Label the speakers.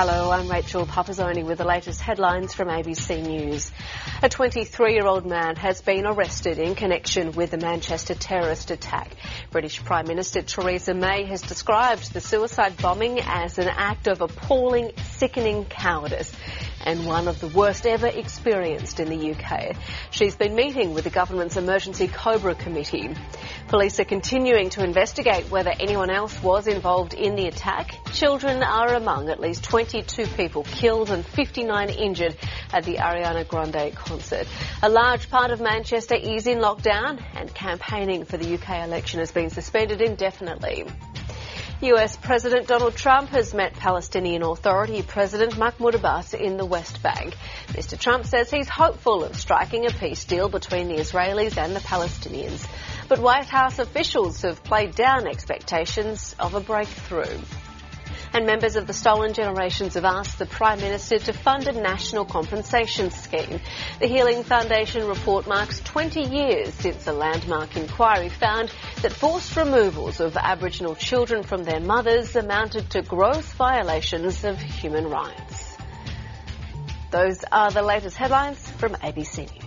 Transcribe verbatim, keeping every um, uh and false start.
Speaker 1: Hello, I'm Rachel Papazoni with the latest headlines from A B C News. A twenty-three-year-old man has been arrested in connection with the Manchester terrorist attack. British Prime Minister Theresa May has described the suicide bombing as an act of appalling, sickening cowardice and one of the worst ever experienced in the U K. She's been meeting with the government's Emergency Cobra Committee. Police are continuing to investigate whether anyone else was involved in the attack. Children are among at least twenty-two people killed and fifty-nine injured at the Ariana Grande concert. A large part of Manchester is in lockdown and campaigning for the U K election has been suspended indefinitely. U S President Donald Trump has met Palestinian Authority President Mahmoud Abbas in the West Bank. Mister Trump says he's hopeful of striking a peace deal between the Israelis and the Palestinians. But White House officials have played down expectations of a breakthrough. And members of the Stolen Generations have asked the Prime Minister to fund a national compensation scheme. The Healing Foundation report marks twenty years since a landmark inquiry found that forced removals of Aboriginal children from their mothers amounted to gross violations of human rights. Those are the latest headlines from A B C News.